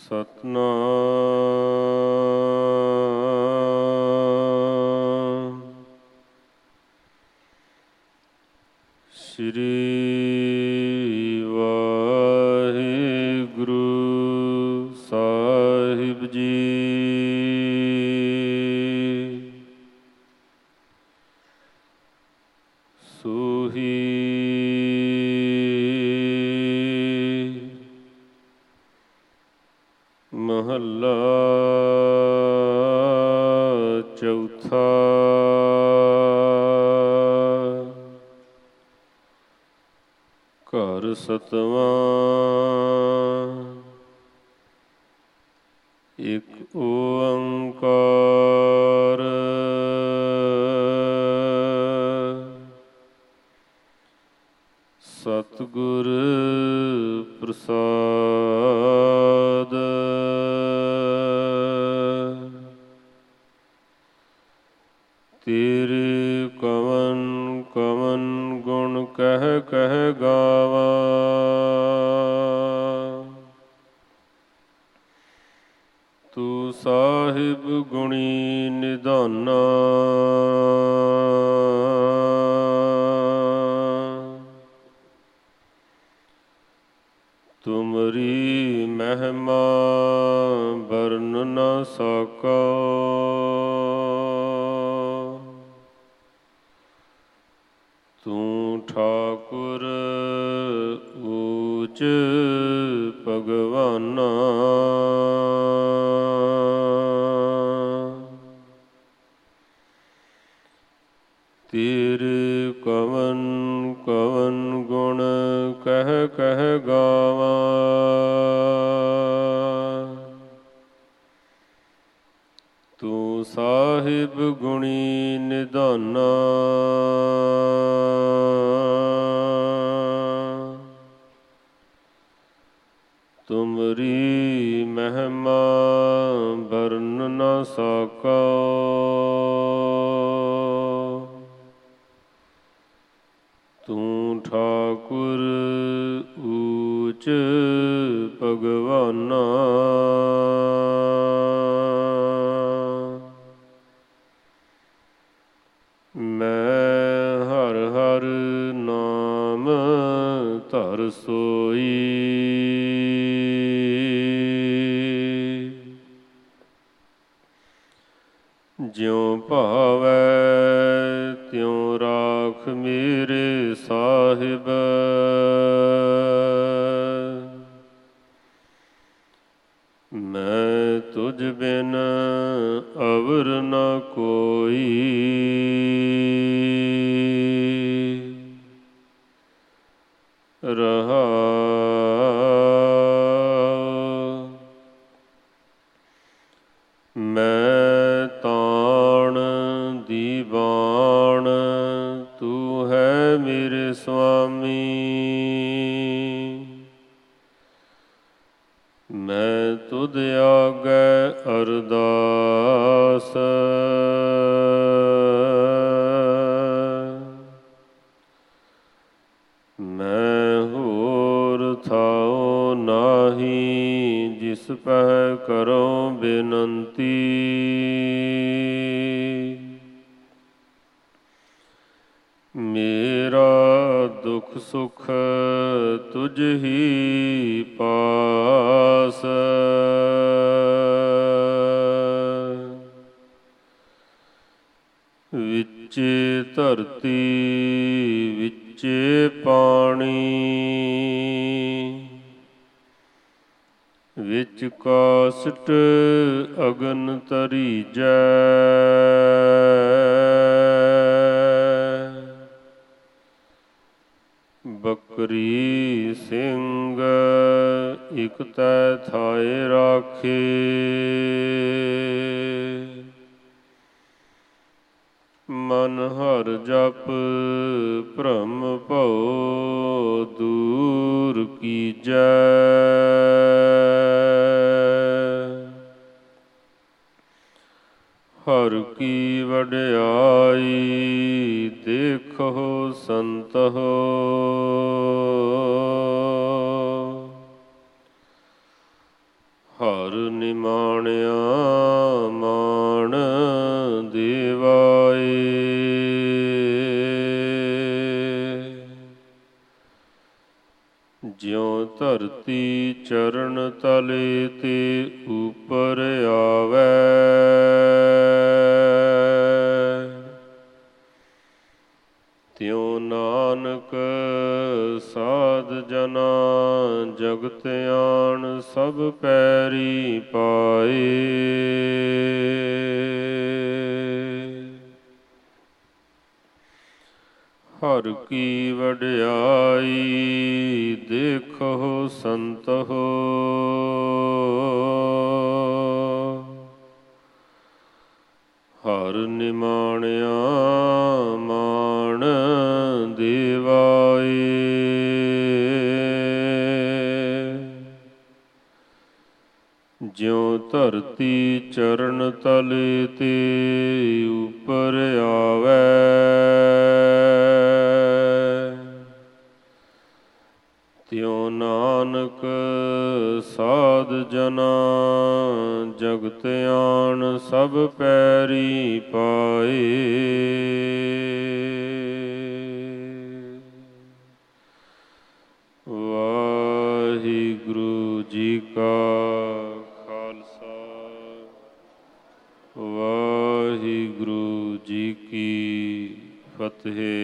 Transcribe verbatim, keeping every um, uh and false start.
ਸਤਿਨਾਮ ਸ੍ਰੀ ਵਾਹਿਗੁਰੂ ਸਾਹਿਬ ਜੀ। ਸੂਹੀ ਮਹੱਲਾ ਚੌਥਾ। ਘਰ ਸਤਵਾਂ। ਇਕ ਓੰਕਾਰ ਸਤਿਗੁਰ ਪ੍ਰਸਾਦ। ਤੇਰੇ ਕਵਨ ਕਵਨ ਗੁਣ ਕਹਿ ਕਹਿ ਗਾਵਾਂ। ਤੂੰ ਸਾਹਿਬ ਗੁਣੀ ਨਿਧਾਨਾ। ਤੁਮਰੀ ਮਹਿਮਾ ਵਰਨ ਨ ਸਕਾ। ਤੂੰ ਠਾਕੁਰ ਊਚ ਭਗਵਾਨਾ। ਤੇਰੇ ਕਵਨ ਕਵਨ ਗੁਣ ਕਹਿ ਕਹਿ ਗਾਵਾਂ। ਤੂੰ ਸਾਹਿਬ ਗੁਣੀ ਨਿਧਾਨਾ। ਤੁਮਰੀ ਮਹਿਮਾ ਵਰਨ ਨ ਸਕਾ। ਤੂੰ ਠਾਕੁਰ ਊਚ ਭਗਵਾਨਾ। ਮੈਂ ਹਰ ਹਰ ਨਾਮ ਧਰ ਸੋਈ। ਜਿਉ ਭਾਵੈ ਤਿਉ ਰਾਖ ਮੇਰੇ ਸਾਹਿਬ। ਮੈਂ ਤੁਝ ਬਿਨ ਅਵਰ ਨ ਕੋਈ। ਰਹਾਉ ਮੈਂ ਤਾਣ ਦੀਵਾਨ। ਤੂੰ ਹੈ ਮੇਰੇ ਸੁਆਮੀ। ਮੈਂ ਤੁਧ ਆਗੈ ਅਰਦਾਸ। ਮੈਂ ਹੋਰ ਥਾਉ ਨਾਹੀ ਜਿਸ ਪਹਿ ਕਰੋ ਬੇਨੰਤੀ। ਮੇਰਾ ਦੁਖ ਸੁਖ ਤੁਝ ਹੀ ਪਾਸ। ਵਿੱਚੇ ਧਰਤੀ ਵਿੱਚੇ ਪਾਣੀ। ਵਿੱਚ ਕਾਸਟ ਅਗਨ ਤਰੀਜੈ। ਬਕਰੀ ਸਿੰਘ ਇਕ ਤੈ ਥਾਏ ਰਾਖੇ। ਮਨ ਹਰ ਜਪ ਭ੍ਰਮ ਭਉ ਦੂਰ ਕੀਜੈ। ਹਰ ਕੀ ਵਡਿਆਈ ਦੇਖੋ ਸੰਤੋ। ਹਰ ਨਿਮਾਣਿਆ ਮਾਣ ਦੇਵਾਏ। ਜਿਉ ਧਰਤੀ ਚਰਨ ਤਲੇ ਤੇ ਉਪਰ ਆਵੈ, ਤਿਉ ਨਾਨਕ ਸਾਧ ਜਨਾ ਜਗਤ ਆਣ ਸਭ ਪੈਰੀ ਪਾਏ। ਹਰ ਕੀ ਵਡਿਆਈ ਦੇਖੋ ਸੰਤੋ, ਹਰ ਨਿਮਾਣਿਆ ਮਾਣ ਦੇਵਾਏ। ਜਿਉ ਧਰਤੀ ਚਰਨ ਤਲੇ ਤੇ ਉਪਰ ਆਵੈ, ਤਿਉ ਨਾਨਕ ਸਾਧ ਜਨਾ ਜਗਤ ਆਣ ਸਭ ਪੈਰੀ ਪਾਏ। ਵਾਹਿਗੁਰੂ ਜੀ ਕਾ ਖਾਲਸਾ, ਵਾਹਿਗੁਰੂ ਜੀ ਕੀ ਫਤਿਹ।